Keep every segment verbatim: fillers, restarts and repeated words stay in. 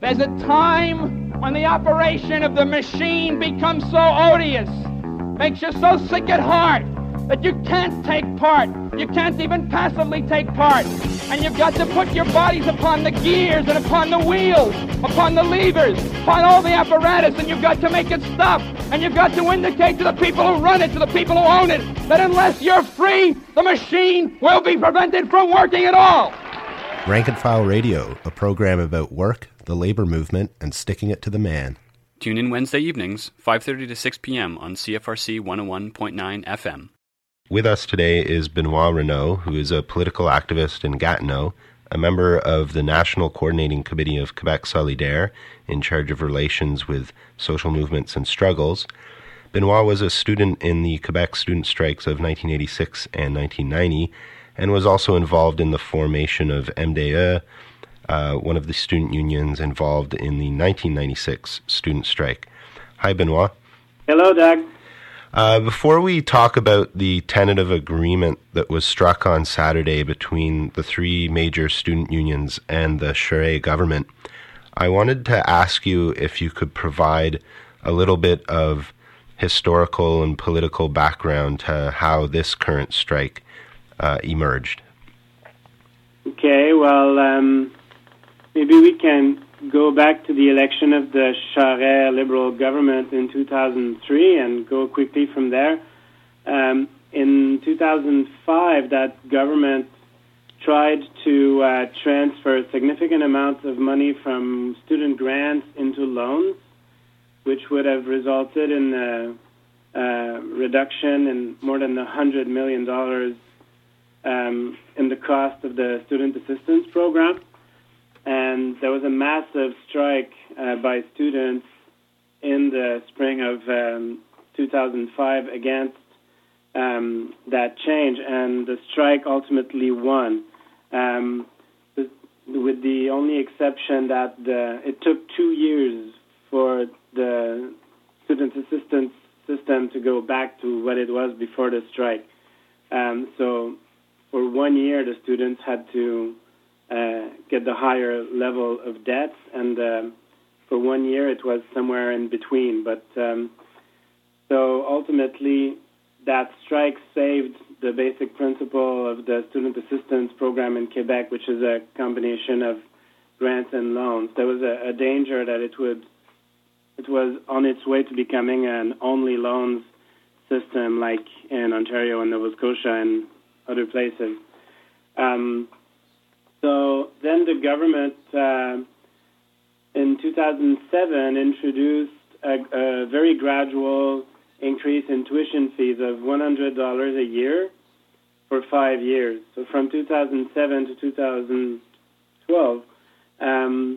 There's a time when the operation of the machine becomes so odious, makes you so sick at heart, that you can't take part. You can't even passively take part. And you've got to put your bodies upon the gears and upon the wheels, upon the levers, upon all the apparatus, and you've got to make it stop. And you've got to indicate to the people who run it, to the people who own it, that unless you're free, the machine will be prevented from working at all. Rank and File Radio, a program about work, the labor movement, and sticking it to the man. Tune in Wednesday evenings, five thirty to six p.m. on C F R C one oh one point nine F M. With us today is Benoit Renaud, who is a political activist in Gatineau, a member of the National Coordinating Committee of Quebec Solidaire, in charge of relations with social movements and struggles. Benoit was a student in the Quebec student strikes of nineteen eighty-six and nineteen ninety, and was also involved in the formation of M D E, uh, one of the student unions involved in the nineteen ninety-six student strike. Hi, Benoit. Hello, Doug. Uh, before we talk about the tentative agreement that was struck on Saturday between the three major student unions and the Charest government, I wanted to ask you if you could provide a little bit of historical and political background to how this current strike uh, emerged. Okay, well, um, maybe we can go back to the election of the Charest Liberal government in two thousand three and go quickly from there. Um, in two thousand five, that government tried to uh, transfer significant amounts of money from student grants into loans, which would have resulted in a, a reduction in more than one hundred million dollars um, in the cost of the student assistance program. And there was a massive strike uh, by students in the spring of um, two thousand five against um, that change, and the strike ultimately won, um, with the only exception that the, it took two years for the student assistance system to go back to what it was before the strike. Um, so for one year, the students had to Uh, get the higher level of debts, and uh, for one year it was somewhere in between. But um, so ultimately, that strike saved the basic principle of the student assistance program in Quebec, which is a combination of grants and loans. There was a, a danger that it would, it was on its way to becoming an only loans system, like in Ontario and Nova Scotia and other places. Um, So then the government, uh, in two thousand seven, introduced a, a very gradual increase in tuition fees of one hundred dollars a year for five years. So from two thousand seven to two thousand twelve, um,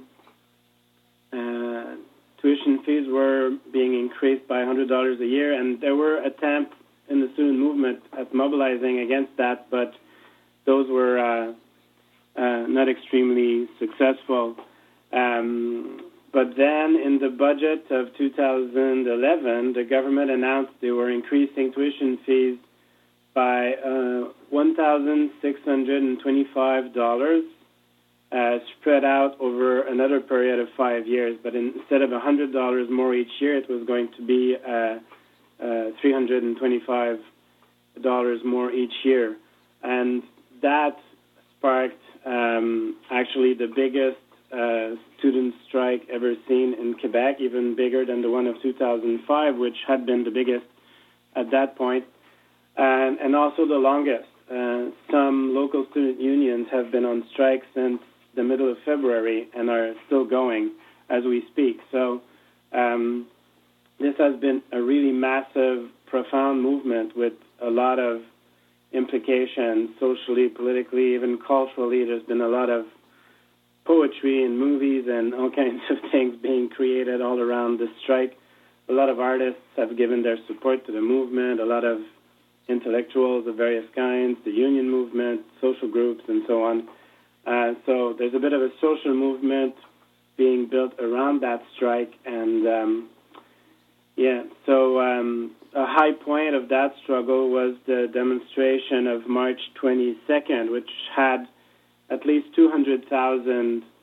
uh, tuition fees were being increased by one hundred dollars a year, and there were attempts in the student movement at mobilizing against that, but those were Uh, Uh, not extremely successful. Um, but then in the budget of two thousand eleven, the government announced they were increasing tuition fees by uh, one thousand six hundred twenty-five dollars uh, spread out over another period of five years. But instead of one hundred dollars more each year, it was going to be uh, uh, three hundred twenty-five dollars more each year. And that sparked Um, actually the biggest uh, student strike ever seen in Quebec, even bigger than the one of two thousand five, which had been the biggest at that point, and, and also the longest. Uh, some local student unions have been on strike since the middle of February and are still going as we speak. So um, this has been a really massive, profound movement with a lot of implications socially, politically, even culturally. There's been a lot of poetry and movies and all kinds of things being created all around the strike. A lot of artists have given their support to the movement, a lot of intellectuals of various kinds, the union movement, social groups, and so on. Uh, so there's a bit of a social movement being built around that strike, and um, yeah, so um, a high point of that struggle was the demonstration of March twenty-second, which had at least two hundred thousand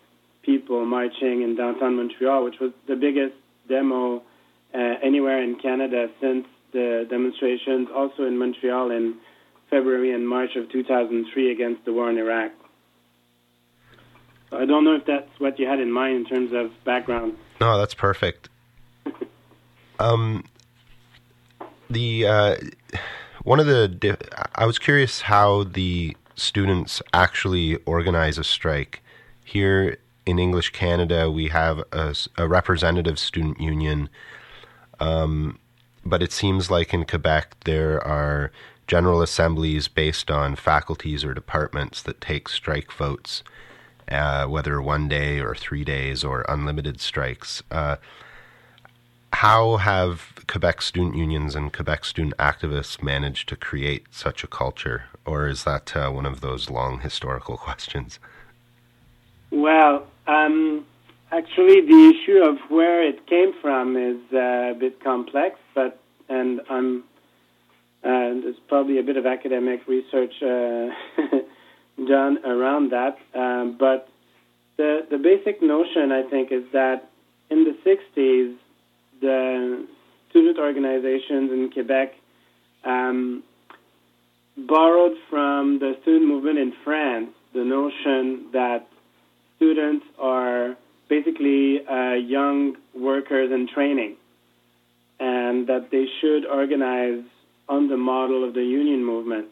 people marching in downtown Montreal, which was the biggest demo uh, anywhere in Canada since the demonstrations, also in Montreal in February and March of two thousand three against the war in Iraq. So I don't know if that's what you had in mind in terms of background. No, that's perfect. um, the uh, one of the di- I was curious how the students actually organize a strike. Here in English Canada, we have a, a representative student union, um, but it seems like in Quebec there are general assemblies based on faculties or departments that take strike votes, uh, whether one day or three days or unlimited strikes. Uh, how have Quebec student unions and Quebec student activists managed to create such a culture? Or is that uh, one of those long historical questions? Well, um, actually, the issue of where it came from is uh, a bit complex, but and I'm uh, there's probably a bit of academic research uh, done around that. Um, but the the basic notion, I think, is that in the sixties, the student organizations in Quebec um, borrowed from the student movement in France the notion that students are basically uh, young workers in training, and that they should organize on the model of the union movement.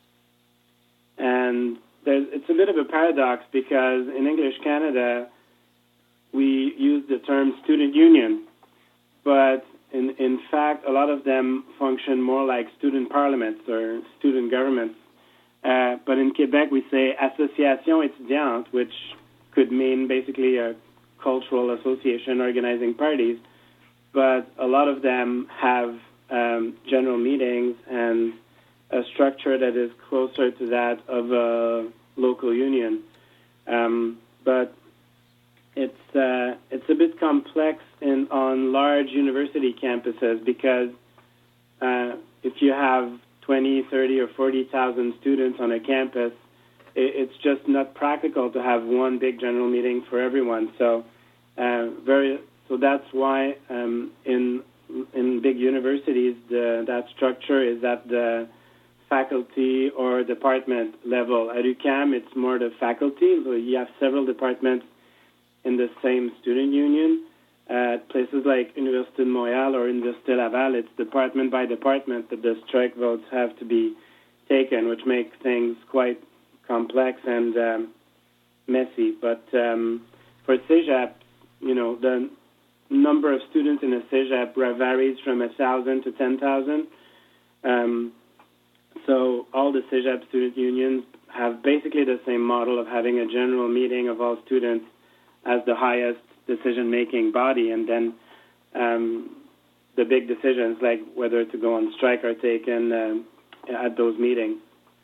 And there's, it's a bit of a paradox because in English Canada, we use the term student union, but in, in fact, a lot of them function more like student parliaments or student governments. Uh, but in Quebec, we say association étudiante, which could mean basically a cultural association organizing parties, but a lot of them have um, general meetings and a structure that is closer to that of a local union. Um, but it's uh, it's a bit complex in on large university campuses because uh, if you have twenty, thirty, or forty thousand students on a campus, it's just not practical to have one big general meeting for everyone. So, uh, very so that's why um, in in big universities the, that structure is at the faculty or department level. At U Q A M, it's more the faculty. So you have several departments in the same student union. At uh, places like Université de Montréal or Université Laval, it's department by department that the strike votes have to be taken, which makes things quite complex and um, messy. But um, for CEGEP, you know, the number of students in a CEGEP varies from one thousand to ten thousand. Um, so all the CEGEP student unions have basically the same model of having a general meeting of all students as the highest decision-making body, and then um, the big decisions like whether to go on strike are taken uh, at those meetings.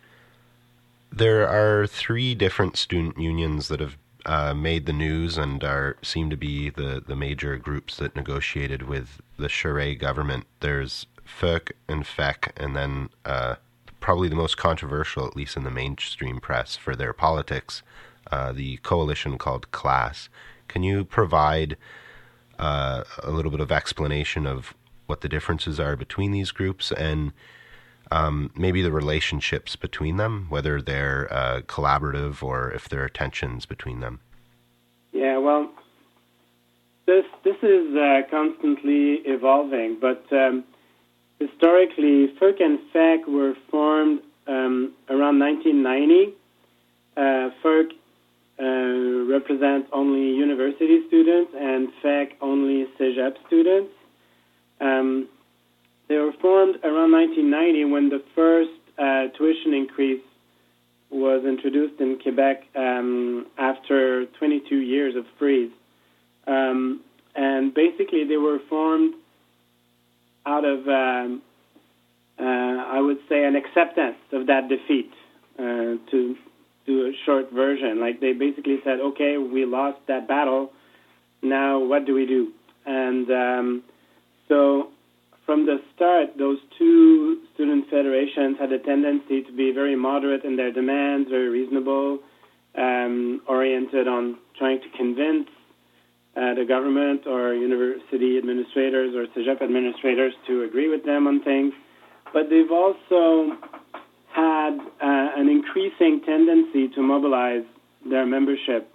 There are three different student unions that have uh, made the news and are seem to be the, the major groups that negotiated with the Charest government. There's F E C and F E C, and then uh, probably the most controversial, at least in the mainstream press, for their politics, uh, the coalition called CLASS. Can you provide uh, a little bit of explanation of what the differences are between these groups and um, maybe the relationships between them, whether they're uh, collaborative or if there are tensions between them? Yeah, well, this this is uh, constantly evolving, but um, historically, F E C and F E C were formed um, around nineteen ninety. Uh, F E C Uh, represent only university students and F E C only CEGEP students. Um, they were formed around nineteen ninety when the first uh, tuition increase was introduced in Quebec um, after twenty-two years of freeze. Um, and basically they were formed out of, um, uh, I would say, an acceptance of that defeat uh, to do a short version. Like they basically said, okay, we lost that battle, now what do we do? And um, so from the start, those two student federations had a tendency to be very moderate in their demands, very reasonable, um, oriented on trying to convince uh, the government or university administrators or cégep administrators to agree with them on things. But they've also had uh, an increasing tendency to mobilize their membership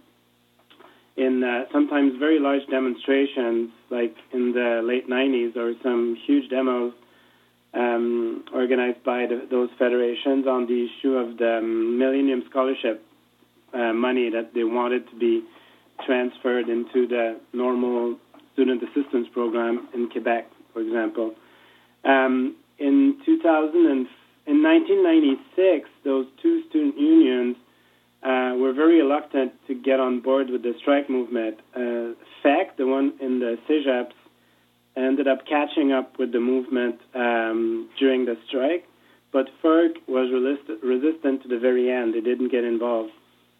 in uh, sometimes very large demonstrations, like in the late nineties, or some huge demos um, organized by the, those federations on the issue of the Millennium Scholarship uh, money that they wanted to be transferred into the normal student assistance program in Quebec, for example. Um, in two thousand and in nineteen ninety-six, those two student unions uh, were very reluctant to get on board with the strike movement. Uh, F E C, the one in the cégeps, ended up catching up with the movement um, during the strike, but F E R C was resist- resistant to the very end. They didn't get involved.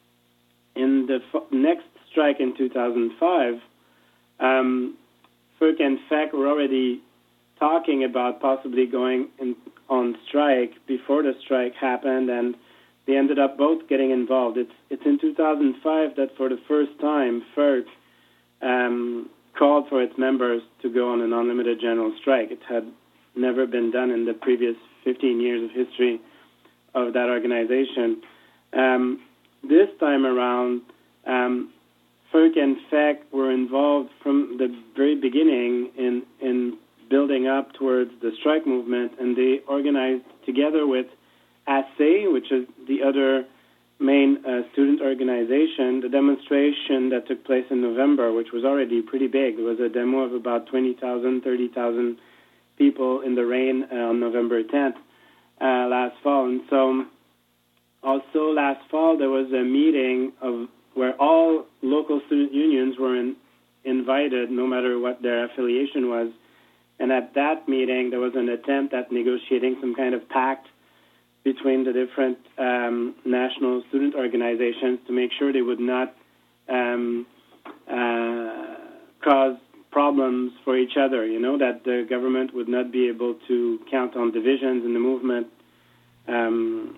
In the f- next strike in two thousand five, um, F E R C and F E C were already talking about possibly going in, on strike before the strike happened, and they ended up both getting involved. It's it's in two thousand five that for the first time F E R C um, called for its members to go on an unlimited general strike. It had never been done in the previous fifteen years of history of that organization. Um, this time around, um, F E R C and F E C were involved from the very beginning in in building up towards the strike movement, and they organized together with A S E, which is the other main uh, student organization, the demonstration that took place in November, which was already pretty big. It was a demo of about twenty thousand, thirty thousand people in the rain uh, on November tenth uh, last fall. And so also last fall there was a meeting of where all local student unions were in, invited, no matter what their affiliation was. And at that meeting, there was an attempt at negotiating some kind of pact between the different um, national student organizations to make sure they would not um, uh, cause problems for each other, you know, that the government would not be able to count on divisions in the movement um,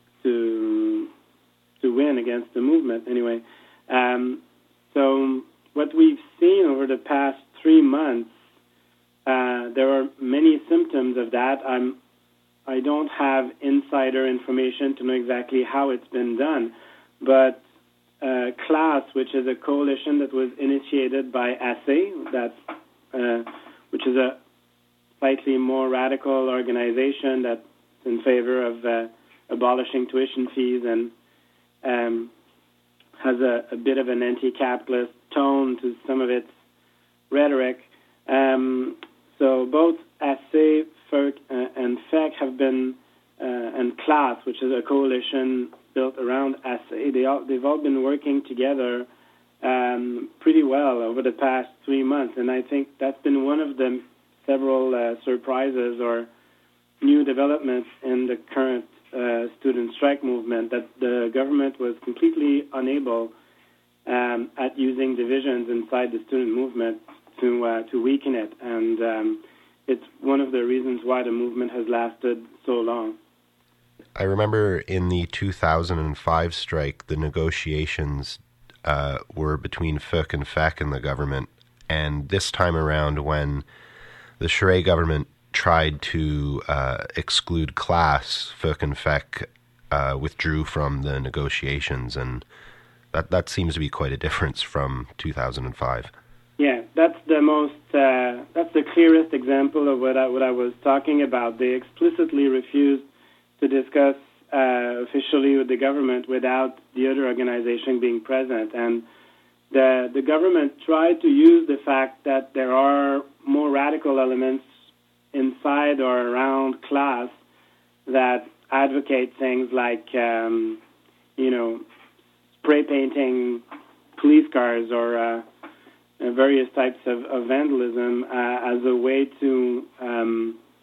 to to win against the movement, anyway. Um, so what we've seen over the past three months, Uh, there are many symptoms of that. I'm, I don't have insider information to know exactly how it's been done, but uh, CLASS, which is a coalition that was initiated by A S E, that, uh, which is a slightly more radical organization that's in favor of uh, abolishing tuition fees and um, has a, a bit of an anti-capitalist tone to some of its rhetoric. Um, So both A S E, F E R C, uh, and F E C have been, uh, and CLASS, which is a coalition built around A S E, they all, they've all been working together um, pretty well over the past three months. And I think that's been one of the several uh, surprises or new developments in the current uh, student strike movement, that the government was completely unable um, at using divisions inside the student movement to uh, to weaken it, and um, it's one of the reasons why the movement has lasted so long. I remember in the two thousand five strike, the negotiations uh, were between F E C and F E C and the government, and this time around when the Charest government tried to uh, exclude CLASS, F E C and F E C uh, withdrew from the negotiations, and that, that seems to be quite a difference from two thousand five. Yeah, that's the most, uh, that's the clearest example of what I, what I was talking about. They explicitly refused to discuss uh, officially with the government without the other organization being present. And the, the government tried to use the fact that there are more radical elements inside or around CLASS that advocate things like, um, you know, spray painting police cars or uh, various types of, of vandalism uh, as a way to um,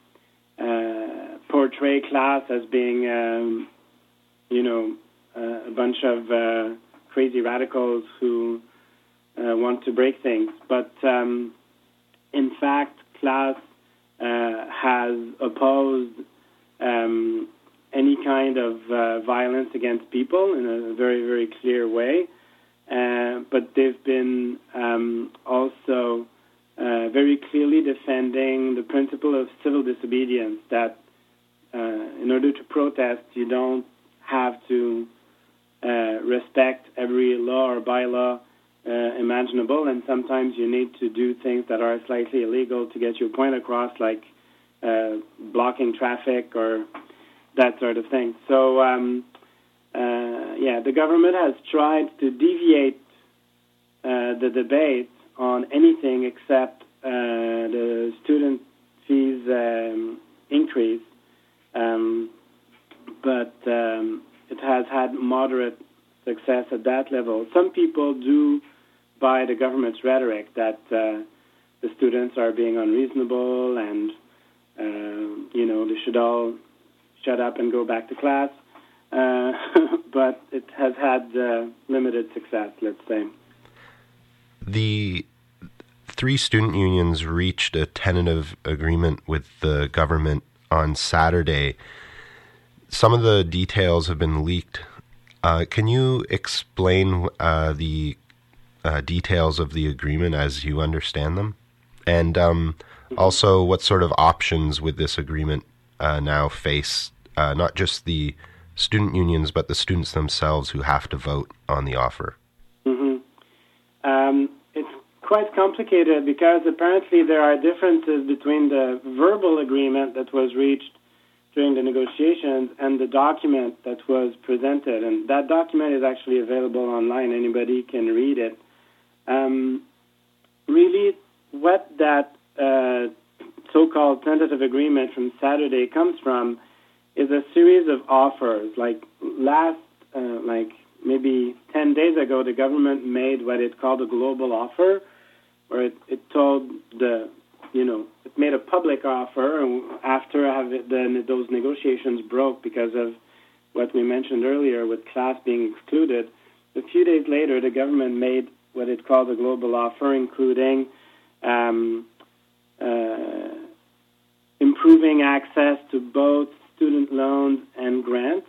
uh, portray CLASS as being, um, you know, uh, a bunch of uh, crazy radicals who uh, want to break things. But um, in fact, CLASS uh, has opposed um, any kind of uh, violence against people in a very, very clear way. Uh, but they've been um, also uh, very clearly defending the principle of civil disobedience, that uh, in order to protest, you don't have to uh, respect every law or bylaw uh, imaginable, and sometimes you need to do things that are slightly illegal to get your point across, like uh, blocking traffic or that sort of thing. So, um, uh, yeah, the government has tried to deviate uh, the debate on anything except uh, the student fees um, increase, um, but um, it has had moderate success at that level. Some people do buy the government's rhetoric that uh, the students are being unreasonable and, uh, you know, they should all shut up and go back to class, uh, but it has had uh, limited success, let's say. The three student unions reached a tentative agreement with the government on Saturday. Some of the details have been leaked. Uh, can you explain uh, the uh, details of the agreement as you understand them? And um, mm-hmm. also, what sort of options would this agreement uh, now face, uh, not just the student unions, but the students themselves who have to vote on the offer? Mm-hmm. Um, it's quite complicated because apparently there are differences between the verbal agreement that was reached during the negotiations and the document that was presented. And that document is actually available online. Anybody can read it. Um, really, what that uh, so-called tentative agreement from Saturday comes from is a series of offers. Like last, uh, like maybe ten days ago, the government made what it called a global offer, where it, it told the, you know, it made a public offer, and after have it, the, those negotiations broke because of what we mentioned earlier with class being excluded. A few days later, the government made what it called a global offer, including um, uh, improving access to both student loans and grants.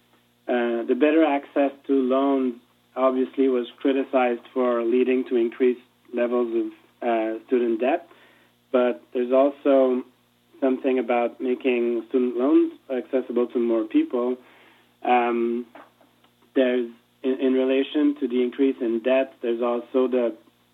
Uh, the better access to loans obviously was criticized for leading to increased levels of uh, student debt, but there's also something about making student loans accessible to more people. Um, there's, in, in relation to the increase in debt, there's also the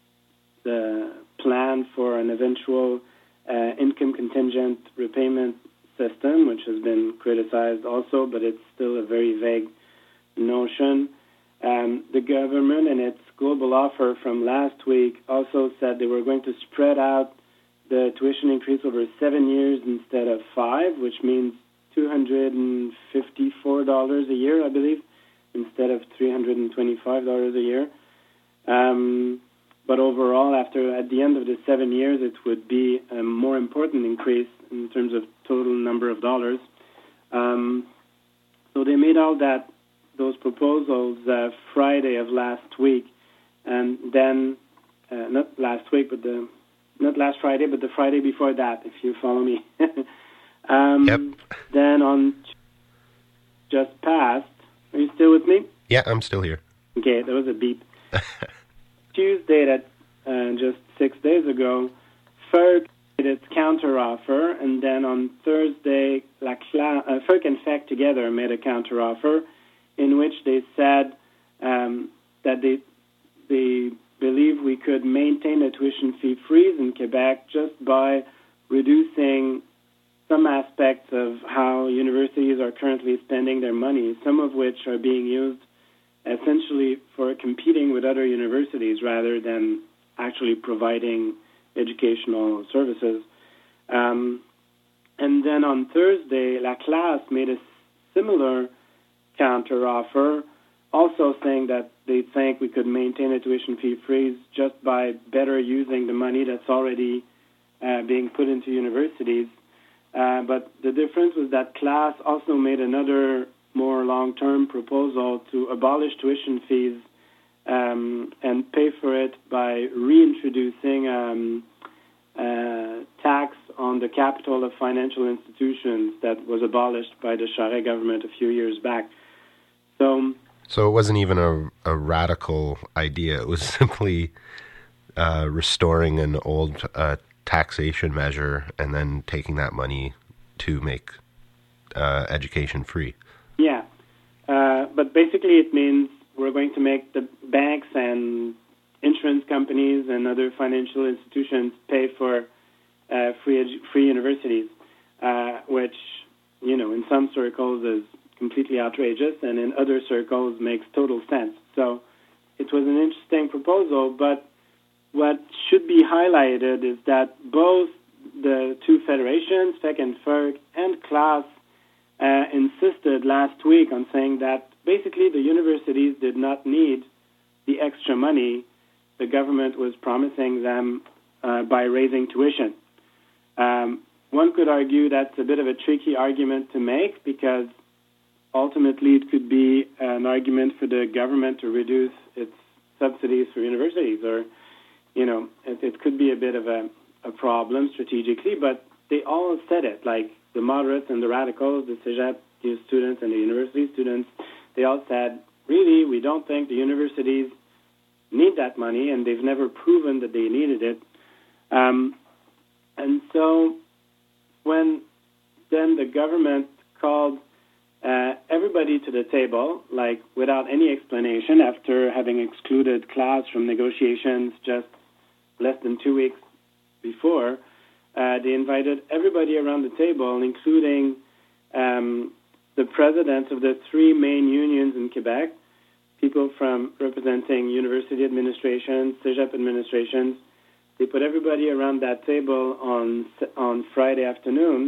the plan for an eventual uh, income contingent repayment system, which has been criticized also, but it's still a very vague notion. Um, the government, in its global offer from last week, also said they were going to spread out the tuition increase over seven years instead of five, which means two hundred fifty-four dollars a year, I believe, instead of three hundred twenty-five dollars a year. Um, but overall, after at the end of the seven years, it would be a more important increase in terms of total number of dollars. Um, so they made all that those proposals uh, Friday of last week, and then uh, not last week, but the not last Friday, but the Friday before that, if you follow me. um, yep. Then on just past, are you still with me? Yeah, I'm still here. Okay, there was a beep. Tuesday, that uh, just six days ago, F E R C did its counteroffer, and then on Thursday, La Cla- uh, F E R C and F E C together made a counteroffer in which they said um, that they they believe we could maintain a tuition fee freeze in Quebec just by reducing some aspects of how universities are currently spending their money, some of which are being used essentially for competing with other universities rather than actually providing educational services. Um, and then on Thursday, La Classe made a similar counteroffer, also saying that they think we could maintain a tuition fee freeze just by better using the money that's already uh, being put into universities. Uh, but the difference was that Class also made another more long-term proposal to abolish tuition fees um, and pay for it by reintroducing um, uh, tax on the capital of financial institutions that was abolished by the Charest government a few years back. So, so it wasn't even a, a radical idea. It was simply uh, restoring an old uh, taxation measure and then taking that money to make uh, education free. Yeah, uh, but basically it means we're going to make the banks and insurance companies and other financial institutions pay for uh, free edu- free universities, uh, which, you know, in some circles is completely outrageous, and in other circles makes total sense. So it was an interesting proposal, but what should be highlighted is that both the two federations, F E C and F E R C, and CLAS, uh, insisted last week on saying that basically the universities did not need the extra money the government was promising them uh, by raising tuition. Um, one could argue that's a bit of a tricky argument to make because ultimately it could be an argument for the government to reduce its subsidies for universities, or, you know, it, it could be a bit of a, a problem strategically, but they all said it, like the moderates and the radicals, the Cégep students and the university students, they all said, really, we don't think the universities need that money, and they've never proven that they needed it. Um, and so when then the government called uh, everybody to the table, like without any explanation, after having excluded CLAS from negotiations just less than two weeks before, uh, they invited everybody around the table, including um, the presidents of the three main unions in Quebec, people from representing university administrations, Cégep administrations. They put everybody around that table on on Friday afternoon,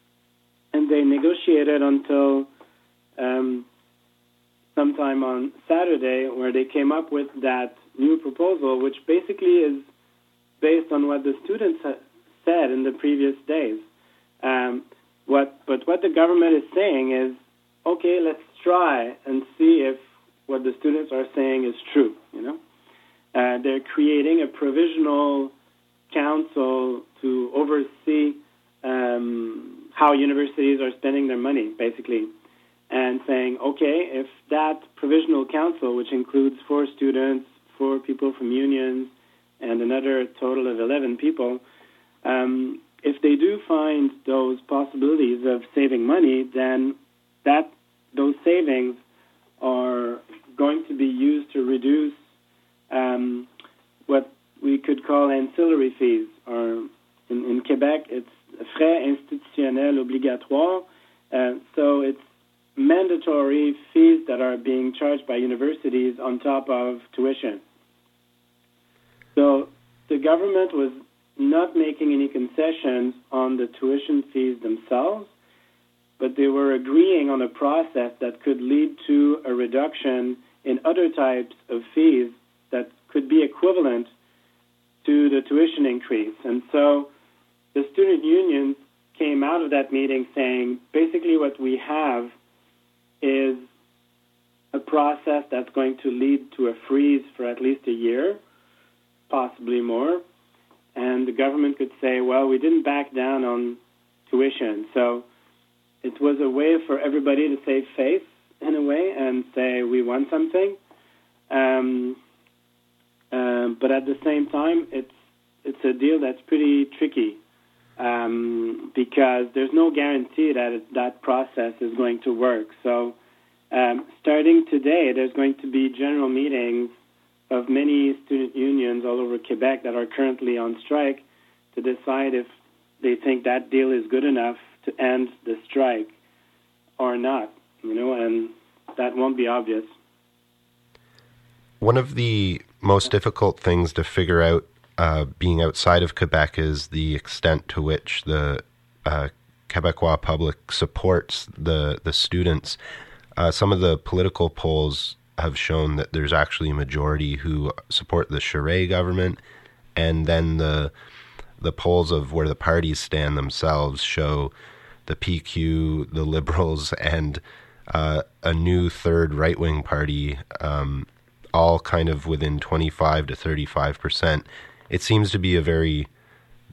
and they negotiated until um, sometime on Saturday, where they came up with that new proposal, which basically is based on what the students ha- said in the previous days. Um, what, but what the government is saying is, okay, let's try and see if what the students are saying is true, you know. Uh, they're creating a provisional council to oversee um, how universities are spending their money, basically, and saying, okay, if that provisional council, which includes four students, four people from unions, and another total of eleven people, um, if they do find those possibilities of saving money, then that those savings are going to be used to reduce um, what we could call ancillary fees, or in, in Quebec, it's frais institutionnels obligatoires. Uh, so it's mandatory fees that are being charged by universities on top of tuition. So the government was not making any concessions on the tuition fees themselves, but they were agreeing on a process that could lead to a reduction in other types of fees that could be equivalent to the tuition increase. And so the student unions came out of that meeting saying, basically what we have is a process that's going to lead to a freeze for at least a year, possibly more. And the government could say, well, we didn't back down on tuition. So it was a way for everybody to save face, in a way, and say, we want something. Um, uh, but at the same time, it's it's a deal that's pretty tricky um, because there's no guarantee that it, that process is going to work. So um, starting today, there's going to be general meetings of many student unions all over Quebec that are currently on strike to decide if they think that deal is good enough to end the strike or not, you know, and that won't be obvious. One of the most difficult things to figure out uh, being outside of Quebec is the extent to which the uh, Quebecois public supports the, the students. Uh, some of the political polls have shown that there's actually a majority who support the Charest government, and then the the polls of where the parties stand themselves show the P Q, the Liberals, and uh, a new third right-wing party, um, all kind of within twenty-five to thirty-five percent. It seems to be a very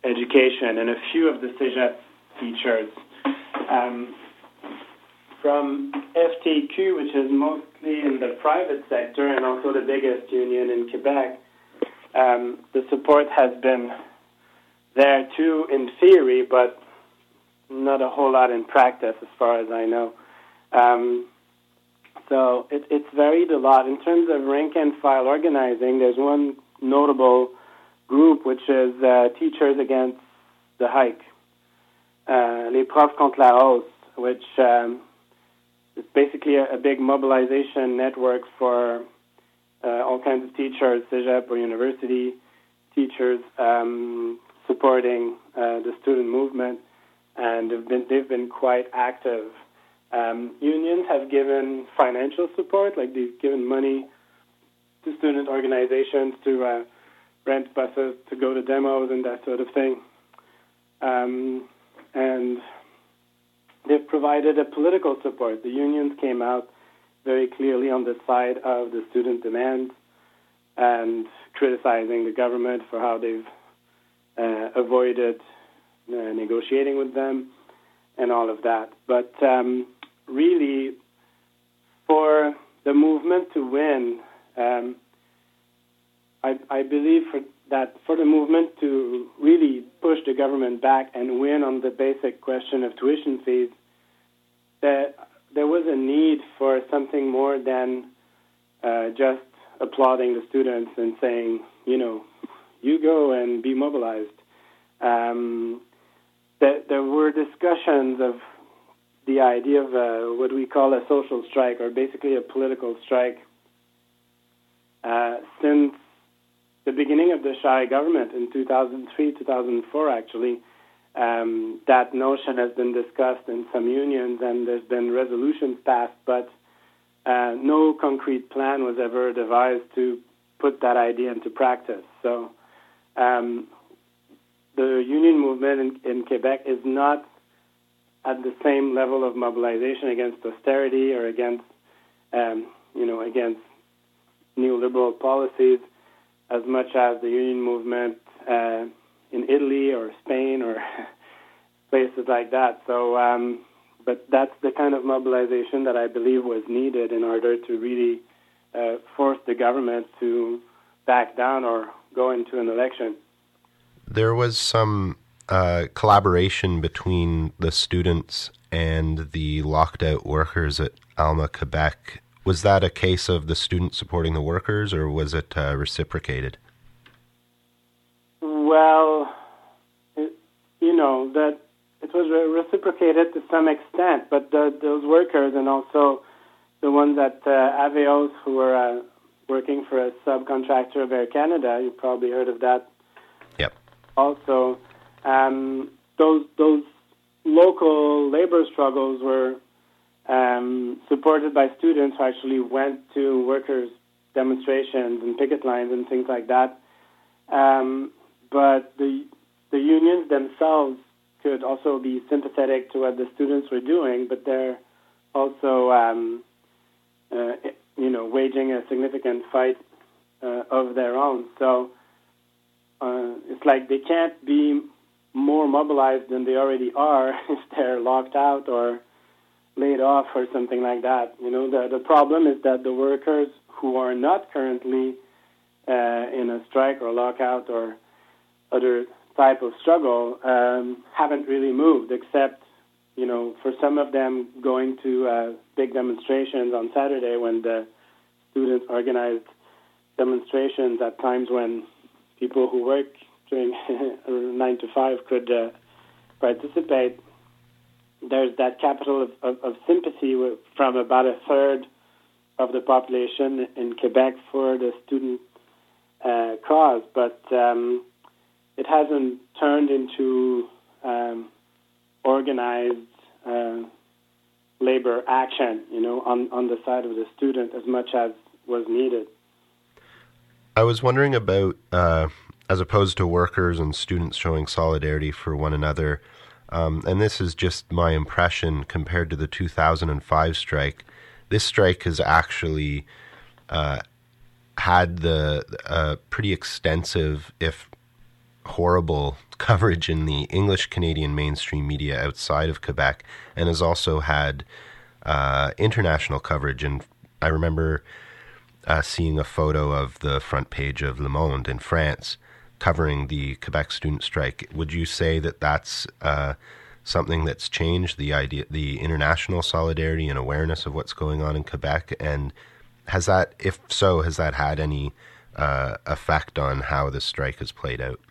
education and a few of the Cégep teachers. Um, from F T Q, which is mostly in the private sector and also the biggest union in Quebec, um, the support has been there too in theory, but not a whole lot in practice as far as I know. Um, so it, it's varied a lot. In terms of rank and file organizing, there's one notable group, which is uh, Teachers Against the Hike, uh, Les Profs contre la Hausse, which um, is basically a, a big mobilization network for uh, all kinds of teachers, Cégep or university teachers, um, supporting uh, the student movement, and they've been, they've been quite active. Um, unions have given financial support, like they've given money to student organizations to uh, rent buses to go to demos and that sort of thing. Um, and they've provided a political support. The unions came out very clearly on the side of the student demands and criticizing the government for how they've uh, avoided uh, negotiating with them and all of that. But um, really, for the movement to win, um, I, I believe for that for the movement to really push the government back and win on the basic question of tuition fees, that there was a need for something more than uh, just applauding the students and saying, you know, you go and be mobilized. Um, that there were discussions of the idea of uh, what we call a social strike, or basically a political strike, uh, since the beginning of the Charest government in two thousand three, two thousand four, actually. Um, that notion has been discussed in some unions, and there's been resolutions passed, but uh, no concrete plan was ever devised to put that idea into practice. So um, the union movement in, in Quebec is not at the same level of mobilization against austerity or against, um, you know, against neoliberal policies as much as the union movement uh, in Italy or Spain or places like that. So, um, but that's the kind of mobilization that I believe was needed in order to really uh, force the government to back down or go into an election. There was some uh, collaboration between the students and the locked out workers at Alma, Quebec. Was that a case of the students supporting the workers, or was it uh, reciprocated? Well, it, you know, that it was reciprocated to some extent, but the, those workers and also the ones at uh, Aveos who were uh, working for a subcontractor of Air Canada, you probably heard of that. Yep. Also, um, those those local labor struggles were um, supported by students who actually went to workers' demonstrations and picket lines and things like that. Um, But the the unions themselves could also be sympathetic to what the students were doing, but they're also, um, uh, you know, waging a significant fight uh, of their own. So uh, it's like they can't be more mobilized than they already are if they're locked out or laid off or something like that. You know, the the problem is that the workers who are not currently uh, in a strike or lockout or other type of struggle um, haven't really moved, except, you know, for some of them going to uh, big demonstrations on Saturday when the students organized demonstrations at times when people who work during nine to five could uh, participate. There's that capital of, of, of sympathy with, from about a third of the population in Quebec for the student uh, cause, but um, it hasn't turned into um, organized uh, labor action, you know, on, on the side of the student as much as was needed. I was wondering about, uh, as opposed to workers and students showing solidarity for one another, um, and this is just my impression compared to the two thousand five strike, this strike has actually uh, had the uh, pretty extensive, if horrible coverage in the English Canadian mainstream media outside of Quebec, and has also had uh, international coverage. And I remember uh, seeing a photo of the front page of Le Monde in France covering the Quebec student strike. Would you say that that's uh, something that's changed, the idea, the international solidarity and awareness of what's going on in Quebec? And has that, if so, has that had any uh, effect on how the strike has played out?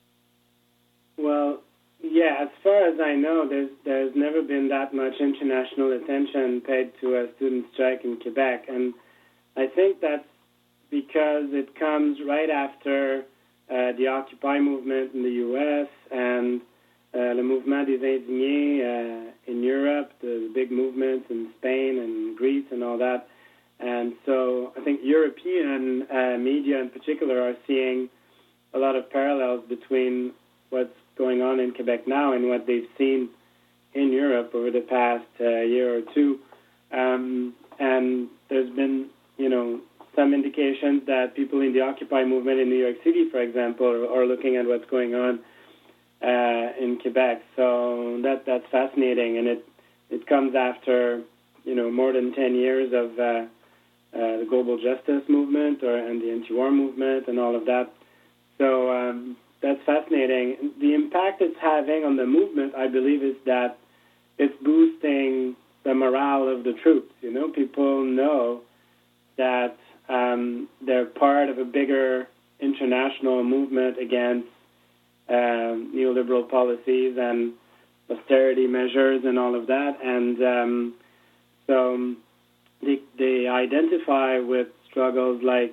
Well, yeah, as far as I know, there's there's never been that much international attention paid to a student strike in Quebec, and I think that's because it comes right after uh, the Occupy movement in the U S and uh, le Mouvement des Indignés uh, in Europe, the big movements in Spain and Greece and all that. And so I think European uh, media in particular are seeing a lot of parallels between what's going on in Quebec now and what they've seen in Europe over the past uh, year or two. Um, and there's been, you know, some indications that people in the Occupy movement in New York City, for example, are, are looking at what's going on uh, in Quebec. So that that's fascinating, and it it comes after, you know, more than ten years of uh, uh, the global justice movement or and the anti-war movement and all of that. So um, that's fascinating. The impact it's having on the movement, I believe, is that it's boosting the morale of the troops. You know, people know that um, they're part of a bigger international movement against um, neoliberal policies and austerity measures and all of that. And um, so they, they identify with struggles like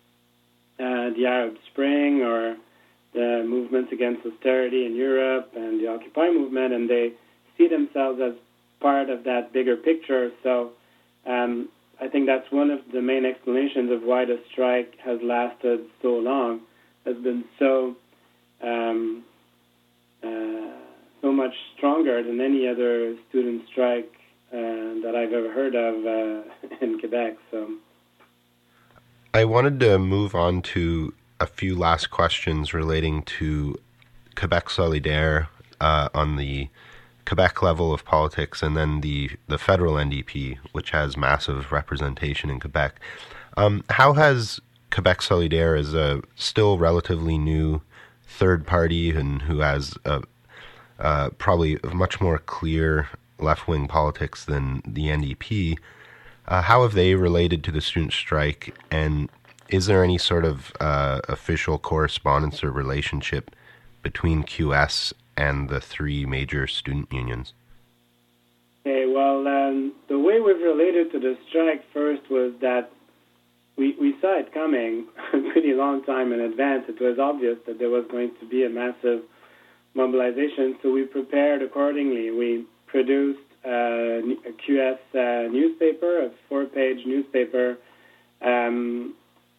uh, the Arab Spring or the movements against austerity in Europe and the Occupy movement, and they see themselves as part of that bigger picture. So um, I think that's one of the main explanations of why the strike has lasted so long, has been so um, uh, so much stronger than any other student strike uh, that I've ever heard of uh, in Quebec. So I wanted to move on to a few last questions relating to Quebec Solidaire uh, on the Quebec level of politics, and then the, the federal N D P, which has massive representation in Quebec. Um, how has Quebec Solidaire, as a still relatively new third party and who has a, uh, probably a much more clear left-wing politics than the N D P, uh, how have they related to the student strike, and is there any sort of uh, official correspondence or relationship between Q S and the three major student unions? Okay, well, um, the way we've related to the strike first was that we, we saw it coming a pretty long time in advance. It was obvious that there was going to be a massive mobilization, so we prepared accordingly. We produced uh, a Q S uh, newspaper, a four-page newspaper, um,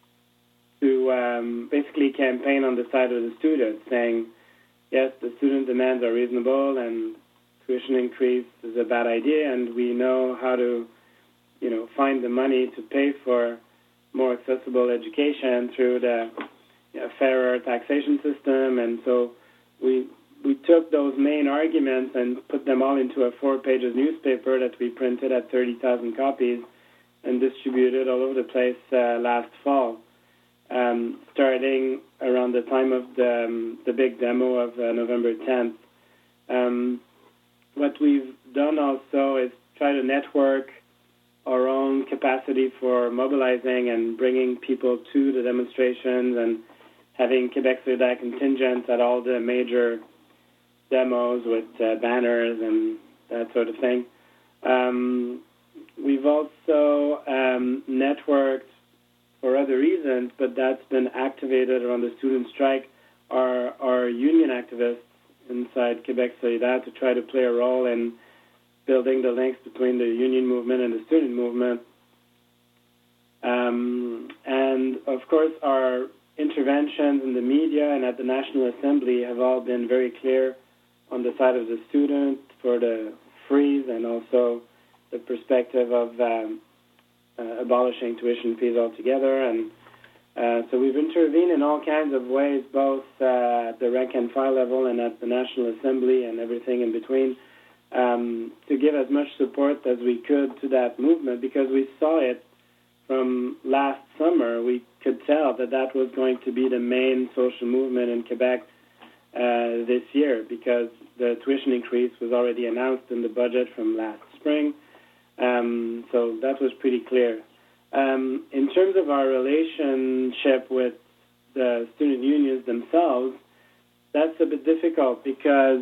to um, basically campaign on the side of the students, saying, yes, the student demands are reasonable and tuition increase is a bad idea, and we know how to, you know, find the money to pay for more accessible education through the you know, fairer taxation system. And so we we took those main arguments and put them all into a four-page newspaper that we printed at thirty thousand copies and distributed all over the place uh, last fall. Um, starting around the time of the, um, the big demo of uh, November tenth. Um, what we've done also is try to network our own capacity for mobilizing and bringing people to the demonstrations and having Quebec Solidaire contingents at all the major demos with uh, banners and that sort of thing. Um, we've also um, networked for other reasons, but that's been activated around the student strike, are, are union activists inside Quebec Solidaire to try to play a role in building the links between the union movement and the student movement. Um, and, of course, our interventions in the media and at the National Assembly have all been very clear on the side of the student for the freeze and also the perspective of um, Uh, abolishing tuition fees altogether, and Uh, so we've intervened in all kinds of ways, both uh, at the rank and file level and at the National Assembly and everything in between, um, to give as much support as we could to that movement, because we saw it from last summer. We could tell that that was going to be the main social movement in Quebec uh, this year, because the tuition increase was already announced in the budget from last spring. Um, so that was pretty clear. Um, in terms of our relationship with the student unions themselves, that's a bit difficult because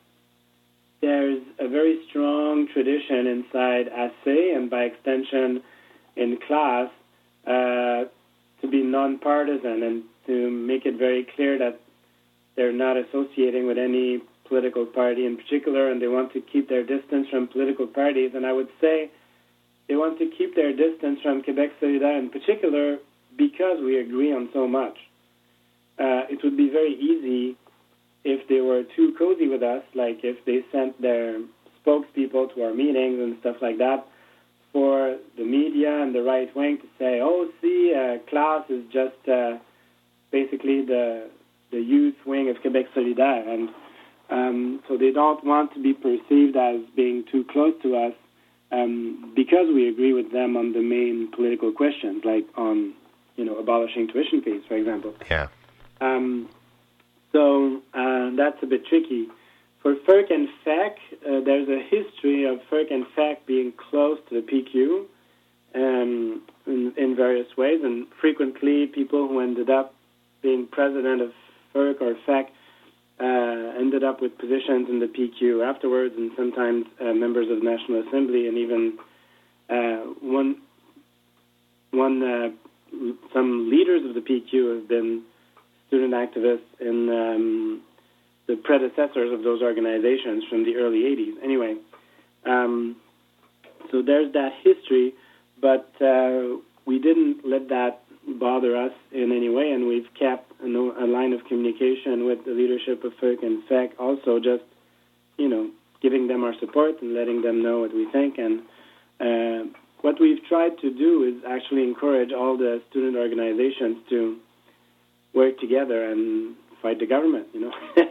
there's a very strong tradition inside A C and by extension in class uh, to be non-partisan and to make it very clear that they're not associating with any political party in particular, and they want to keep their distance from political parties. And I would say they want to keep their distance from Quebec Solidaire in particular because we agree on so much. Uh, it would be very easy if they were too cozy with us, like if they sent their spokespeople to our meetings and stuff like that, for the media and the right wing to say, oh, see, uh, class is just uh, basically the the youth wing of Quebec Solidaire. And um, so they don't want to be perceived as being too close to us um, because we agree with them on the main political questions, like on, you know, abolishing tuition fees, for example. Yeah. Um, so uh, that's a bit tricky. For F E R C and F E C, uh, there's a history of F E R C and F E C being close to the P Q um, in, in various ways, and frequently people who ended up being president of F E C or F E C uh, ended up with positions in the P Q afterwards, and sometimes uh, members of the National Assembly, and even uh, one, one, uh, some leaders of the P Q have been student activists in um, the predecessors of those organizations from the early eighties. Anyway, um, so there's that history, but uh, we didn't let that bother us in any way, and we've kept a, no, a line of communication with the leadership of F E R C and F E C, also just, you know, giving them our support and letting them know what we think. And uh, what we've tried to do is actually encourage all the student organizations to work together and fight the government, you know,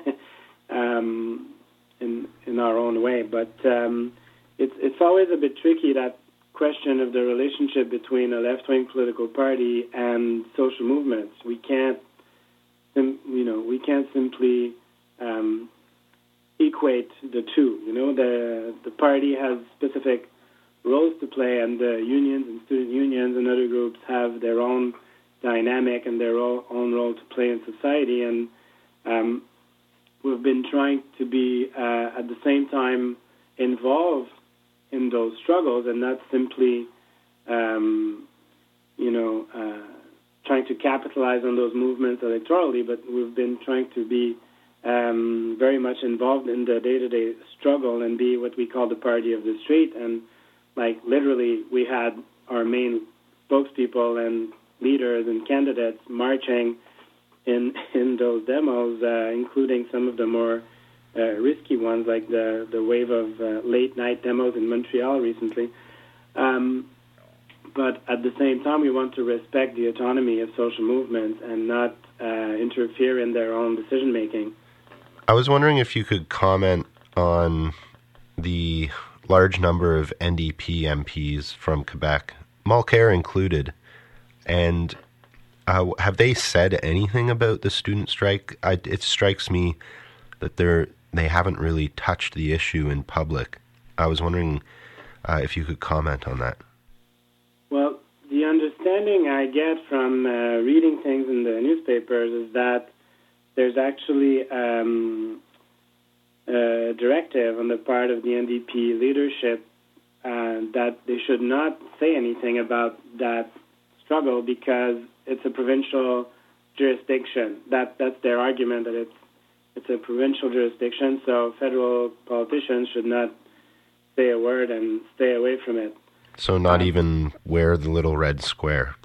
um, in in our own way. But um, it's it's always a bit tricky, that question of the relationship between a left-wing political party and social movements. We can't, you know, we can't simply um, equate the two. You know, the the party has specific roles to play, and the unions and student unions and other groups have their own dynamic and their own role to play in society. And um, we've been trying to be uh, at the same time involved in those struggles, and not simply, um, you know, uh, trying to capitalize on those movements electorally, but we've been trying to be um, very much involved in the day-to-day struggle and be what we call the party of the street. And, like, literally, we had our main spokespeople and leaders and candidates marching in in those demos, uh, including some of the more uh, risky ones, like the, the wave of uh, late-night demos in Montreal recently. Um, but at the same time, we want to respect the autonomy of social movements and not uh, interfere in their own decision-making. I was wondering if you could comment on the large number of N D P M Ps from Quebec, Mulcair included, and uh, have they said anything about the student strike? I, it strikes me that they're they haven't really touched the issue in public. I was wondering uh, if you could comment on that. Well, the understanding I get from uh, reading things in the newspapers is that there's actually um, a directive on the part of the N D P leadership uh, that they should not say anything about that struggle because it's a provincial jurisdiction. That that's their argument, that it's it's a provincial jurisdiction, so federal politicians should not say a word and stay away from it. So not um, even wear the little red square.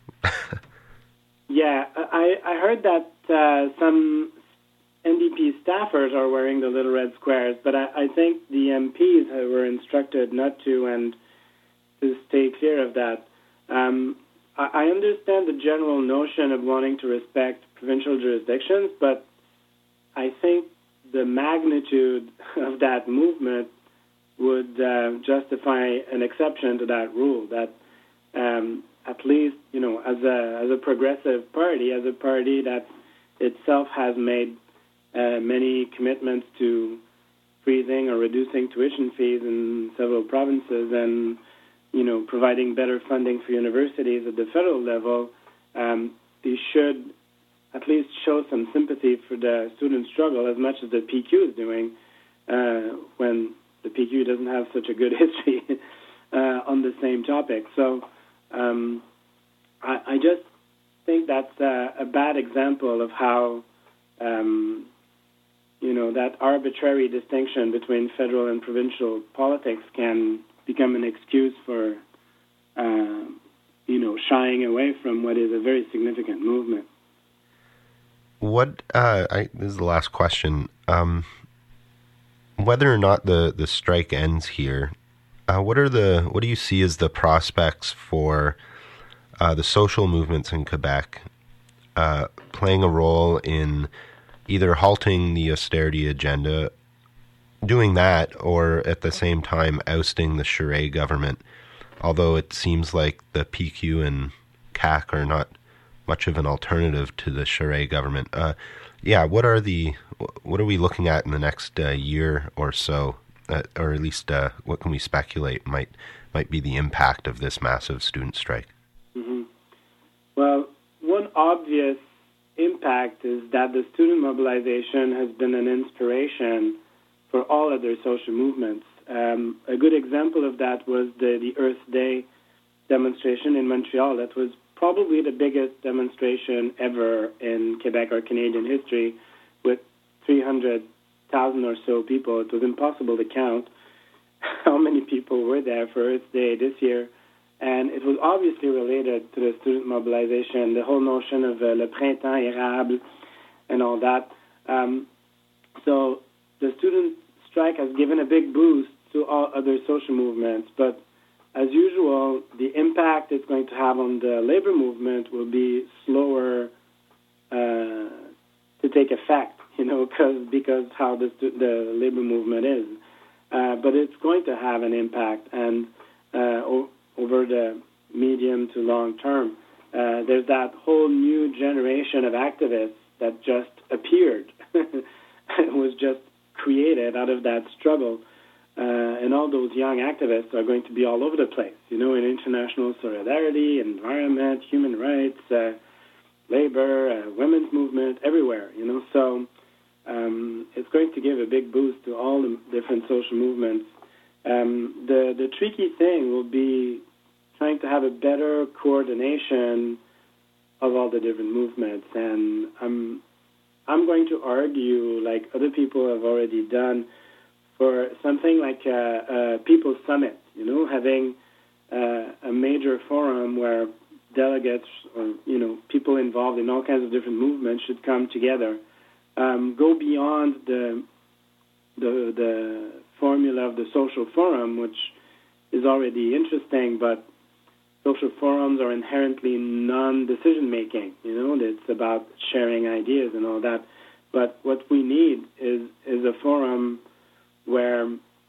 Yeah, I, I heard that uh, some N D P staffers are wearing the little red squares, but I, I think the M Ps were instructed not to and to stay clear of that. Um, I understand the general notion of wanting to respect provincial jurisdictions, but I think the magnitude of that movement would uh, justify an exception to that rule, that um, at least, you know, as a, as a progressive party, as a party that itself has made uh, many commitments to freezing or reducing tuition fees in several provinces and, you know, providing better funding for universities at the federal level, um, they should at least show some sympathy for the student struggle as much as the P Q is doing uh, when the P Q doesn't have such a good history uh, on the same topic. So um, I, I just think that's a, a bad example of how, um, you know, that arbitrary distinction between federal and provincial politics can become an excuse for, uh, you know, shying away from what is a very significant movement. What, uh, I, this is the last question. Um, whether or not the, the strike ends here, uh, what are the, what do you see as the prospects for uh, the social movements in Quebec uh, playing a role in either halting the austerity agenda, doing that, or at the same time ousting the Charest government, although it seems like the P Q and C A Q are not much of an alternative to the Charest government. Uh, yeah, what are the what are we looking at in the next uh, year or so, uh, or at least uh, what can we speculate might might be the impact of this massive student strike? Mm-hmm. Well, one obvious impact is that the student mobilization has been an inspiration for all other social movements. Um, a good example of that was the, the Earth Day demonstration in Montreal. That was probably the biggest demonstration ever in Quebec or Canadian history, with three hundred thousand or so people. It was impossible to count how many people were there for Earth Day this year. And it was obviously related to the student mobilization, the whole notion of uh, le printemps érable and all that. Um, so the student strike has given a big boost to all other social movements, but as usual, the impact it's going to have on the labor movement will be slower uh, to take effect, you know, cause, because how the, the labor movement is. Uh, but it's going to have an impact, and uh, o- over the medium to long term, uh, there's that whole new generation of activists that just appeared. It was just created out of that struggle. Uh, and all those young activists are going to be all over the place, you know, in international solidarity, environment, human rights, uh, labor, uh, women's movement, everywhere, you know. So um, it's going to give a big boost to all the different social movements. Um, the, the tricky thing will be trying to have a better coordination of all the different movements. And I'm, I'm going to argue, like other people have already done, for something like a, a People's Summit, you know, having uh, a major forum where delegates or, you know, people involved in all kinds of different movements should come together, um, go beyond the, the the formula of the social forum, which is already interesting, but social forums are inherently non-decision making, you know, it's about sharing ideas and all that. But what we need is is a forum where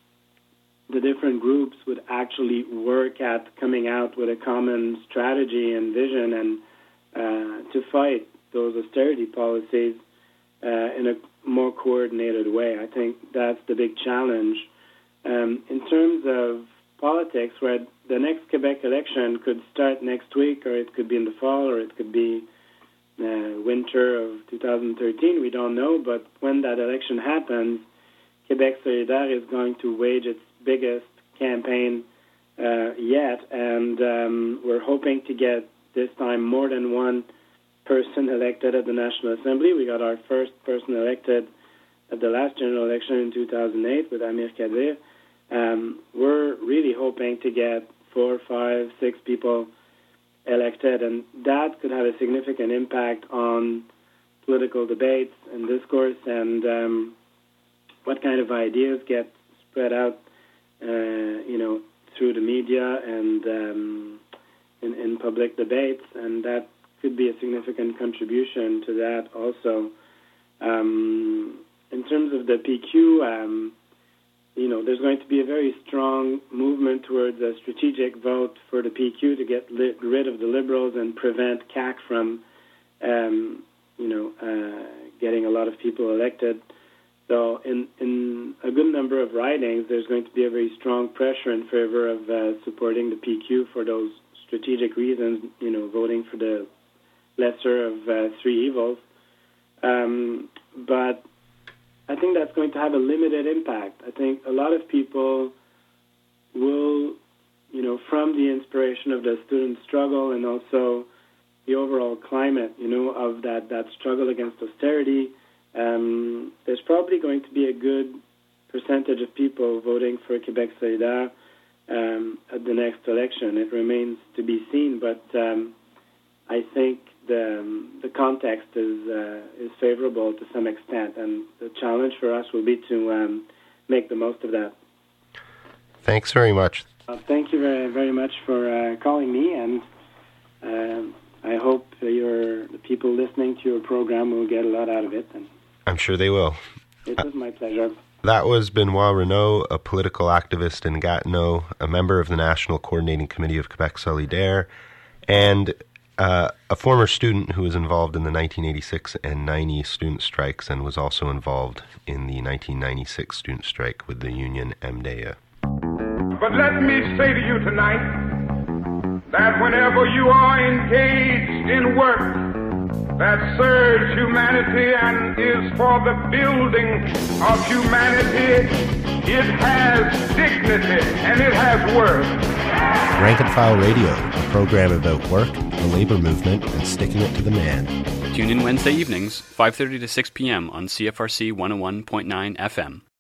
the different groups would actually work at coming out with a common strategy and vision and uh, to fight those austerity policies uh, in a more coordinated way. I think that's the big challenge. Um, in terms of politics, where the next Quebec election could start next week, or it could be in the fall, or it could be uh, winter of two thousand thirteen, we don't know, but when that election happens, Quebec Solidaire is going to wage its biggest campaign uh, yet, and um, we're hoping to get this time more than one person elected at the National Assembly. We got our first person elected at the last general election in two thousand eight with Amir Kadir. Um, we're really hoping to get four, five, six people elected, and that could have a significant impact on political debates and discourse and um, what kind of ideas get spread out, uh, you know, through the media and um, in, in public debates, and that could be a significant contribution to that also. Um, in terms of the P Q, um, you know, there's going to be a very strong movement towards a strategic vote for the P Q to get li- rid of the Liberals and prevent C A C from, um, you know, uh, getting a lot of people elected. So in, in a good number of ridings, there's going to be a very strong pressure in favor of uh, supporting the P Q for those strategic reasons, you know, voting for the lesser of uh, three evils. Um, but I think that's going to have a limited impact. I think a lot of people will, you know, from the inspiration of the student struggle and also the overall climate, you know, of that, that struggle against austerity, um, there's probably going to be a good percentage of people voting for Québec solidaire um, at the next election. It remains to be seen, but um, I think the um, the context is uh, is favorable to some extent, and the challenge for us will be to um, make the most of that. Thanks very much. Uh, thank you very very much for uh, calling me, and uh, I hope your the people listening to your program will get a lot out of it. And I'm sure they will. It was my pleasure. That was Benoit Renaud, a political activist in Gatineau, a member of the National Coordinating Committee of Québec Solidaire, and uh, a former student who was involved in the nineteen eighty-six and ninety student strikes and was also involved in the nineteen ninety-six student strike with the union M D A. But let me say to you tonight that whenever you are engaged in work that serves humanity and is for the building of humanity, it has dignity and it has worth. Rank and File Radio, a program about work, the labor movement, and sticking it to the man. Tune in Wednesday evenings, five thirty to six p.m. on C F R C one oh one point nine F M.